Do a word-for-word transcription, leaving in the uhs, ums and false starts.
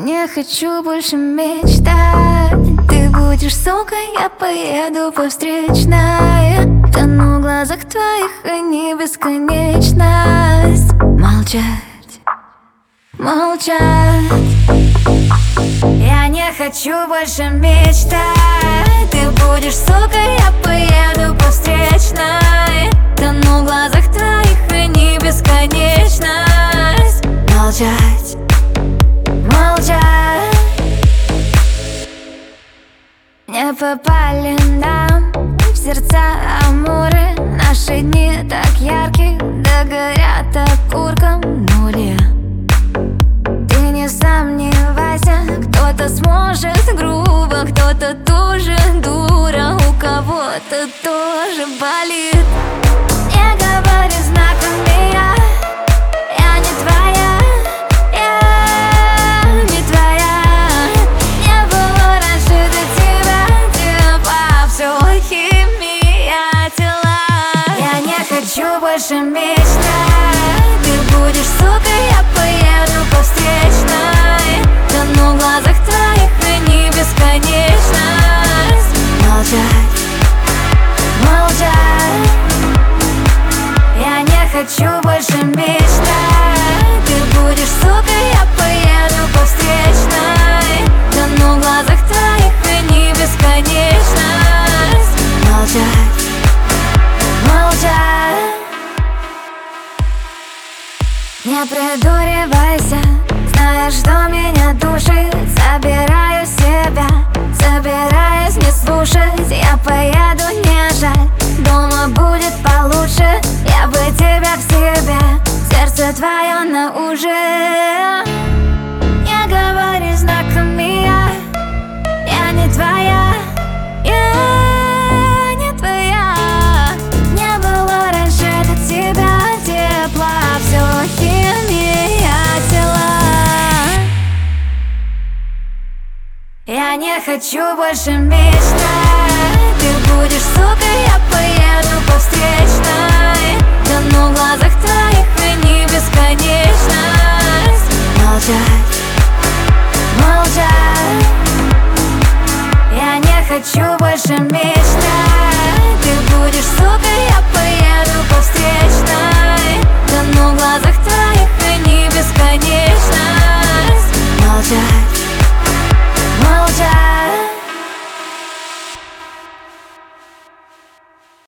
не хочу больше мечтать. Ты будешь сукой, я поеду по встречной. Тону в глазах твоих, они бесконечность. Молчать, молчать. Я не хочу больше мечтать. Ты будешь сукой, я поеду по встречной. Тону в глазах твоих, они бесконечность. Молчать, молчать. Не попали нам в сердца амуры. Наши дни так яркие, да горят окурком нули. Ты не сомневайся, кто-то сможет грубо, кто-то тоже дура, у кого-то тоже болит. Не говори знаками, я, я не твоя, я не твоя. Не было раньше до тебя тепла, все химия тела. Я не хочу больше мечтать. Ты будешь сукой, я поеду по встречной. Тону в глазах твоих, они бесконечность. Молчать, молчать. Я не хочу больше мечтать. Ты будешь сукой, я поеду по встречной. Тону в глазах твоих, они бесконечность. Молчать, молчать. Не придуривайся, знаешь, что меня душит. Забираю себя, собираюсь не слушать. Я поеду, не жаль, дома будет получше. Я бы тебя к себе, сердце твое на ужин. Не говори знаками, я, я не твоя, я не твоя. Не было раньше до тебя тепла, все химия тела. Я не хочу больше мечтать. Ты будешь сукой, я поеду по встречной. Тону в глазах твоих,